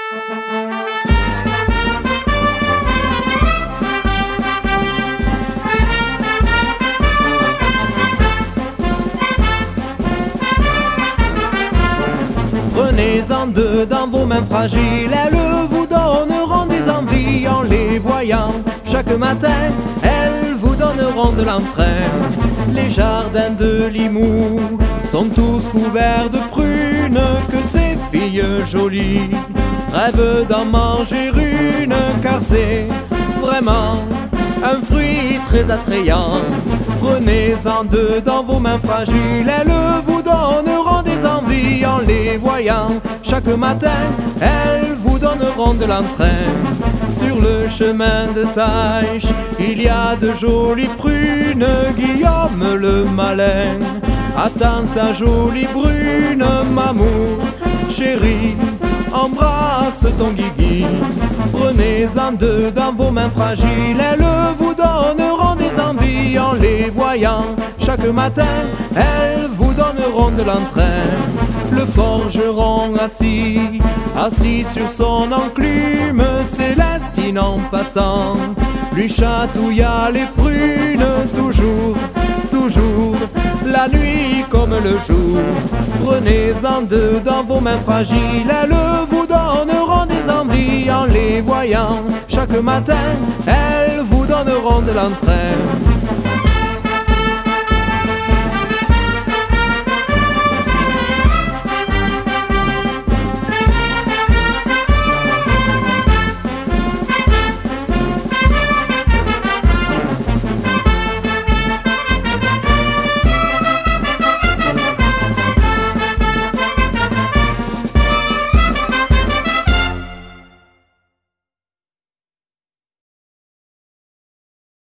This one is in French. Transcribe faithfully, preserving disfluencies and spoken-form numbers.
Prenez-en deux dans vos mains fragiles, elles vous donneront des envies en les voyant. Chaque matin, elles vous donneront de l'entrain. Les jardins de Limoux sont tous couverts de prunes, que ces filles jolies rêvent d'en manger une, car c'est vraiment un fruit très attrayant. Prenez-en deux dans vos mains fragiles, elles vous donneront des envies en les voyant. Chaque matin, elles vous donneront de l'entrain. Sur le chemin de Taïch, il y a de jolies prunes. Guillaume le malin attend sa jolie brune. Mamour, chérie, embrasse ton guigui. Prenez-en deux dans vos mains fragiles, elles vous donneront des envies en les voyant. Chaque matin, elles vous donneront de l'entrain. Le forgeron assis, assis sur son enclume, Célestine en passant lui chatouilla les prunes. Toujours, toujours, la nuit comme le jour. Prenez-en deux dans vos mains fragiles, elles vous donneront des envies en les voyant. Chaque matin, elles vous donneront de l'entrain.